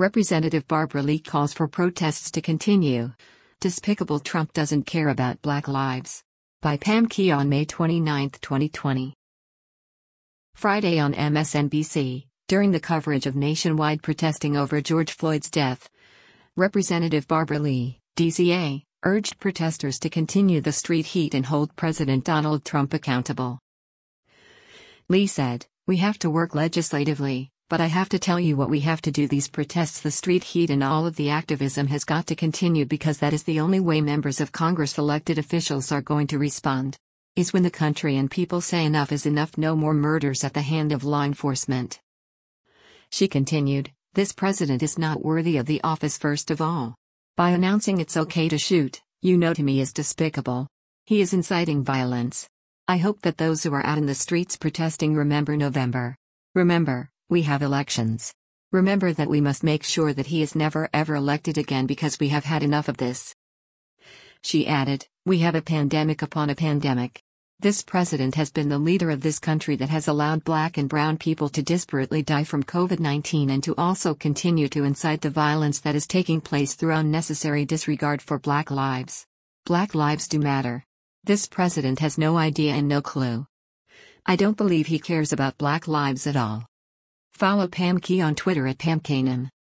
Representative Barbara Lee calls for protests to continue. Despicable Trump doesn't care about Black lives. By Pam Key on May 29, 2020. Friday on MSNBC, during the coverage of nationwide protesting over George Floyd's death, Representative Barbara Lee, DCA, urged protesters to continue the street heat and hold President Donald Trump accountable. Lee said, "We have to work legislatively, but I have to tell you what we have to do. These protests, the street heat and all of the activism has got to continue because that is the only way members of Congress, elected officials, are going to respond. Is when the country and people say enough is enough, no more murders at the hand of law enforcement." She continued, "This president is not worthy of the office. First of all, by announcing it's okay to shoot, to me is despicable. He is inciting violence. I hope that those who are out in the streets protesting remember November. Remember, we have elections. Remember that we must make sure that he is never ever elected again because we have had enough of this." She added, "We have a pandemic upon a pandemic. This president has been the leader of this country that has allowed Black and brown people to disparately die from COVID-19 and to also continue to incite the violence that is taking place through unnecessary disregard for Black lives. Black lives do matter. This president has no idea and no clue. I don't believe he cares about Black lives at all." Follow Pam Key on Twitter at PamKanan.